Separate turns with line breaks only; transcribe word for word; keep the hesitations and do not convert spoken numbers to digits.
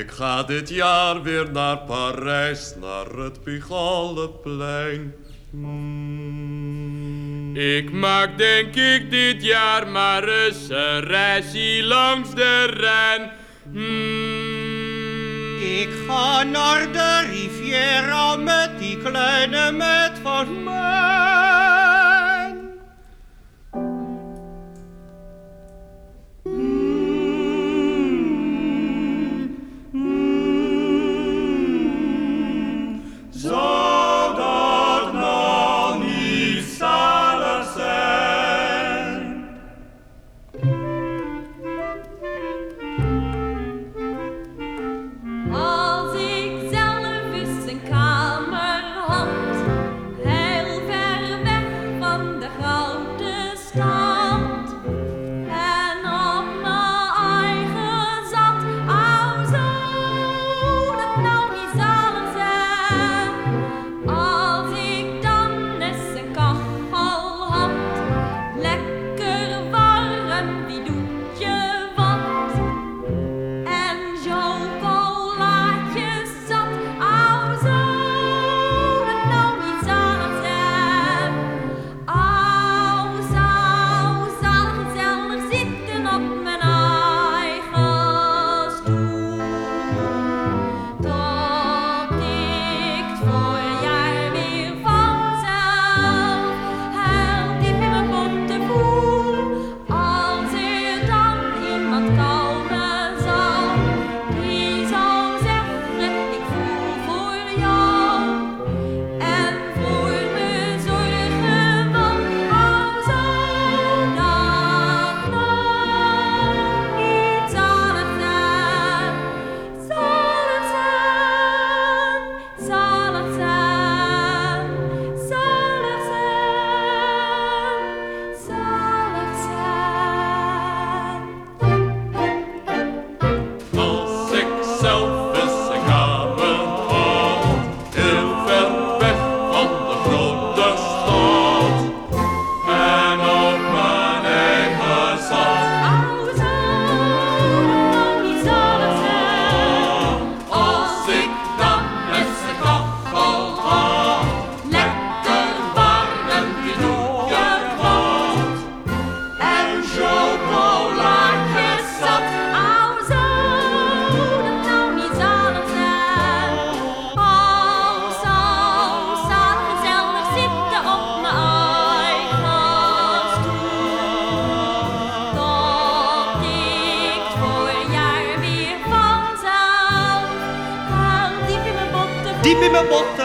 Ik ga dit jaar weer naar Parijs, naar het Pigaleplein. Hmm.
Ik maak denk ik dit jaar maar eens een reisje langs de Rijn. Hmm.
Ik ga naar de Riviera met die kleine met van mij.
Zou dat nou niet zalig zijn?
Als ik zelf eens een kamer had, heel ver weg van de grote stad, en op mijn eigen zat, oh zou dat nou niet zalig zijn? Als ik dan eens een kachel had, lekker warm, wie doet je wat? En chocolaatjes zat, oh zou dat nou niet zalig zijn? Oh zou zalig gezellig zitten op mijn eigen stoel, tot ik het voorjaar weer vanzelf heel diep in mijn botten voel. Als er dan iemand komen zal, die zal zeggen ik voel voor jou en voor me zorgen, want oh zou dat nou niet zalig zijn? Zalig zijn, zalig zijn, zalig zijn, zalig zijn.
Als ik zelf eens een kamer had, heel ver weg van de grote stad, en op mijn eigen zat.
Oh zou dat nou niet zalig zijn?
Als ik dan eens een kachel had, lekker warm, wie doet je wat? En chocolaatjes zat.
Oh zou dat nou niet zalig zijn? Oh zou zalig gezellig zitten op mijn eigen stoel, tot ik het voorjaar weer vanzelf heel diep in mijn botten voel.
Diep in mijn botten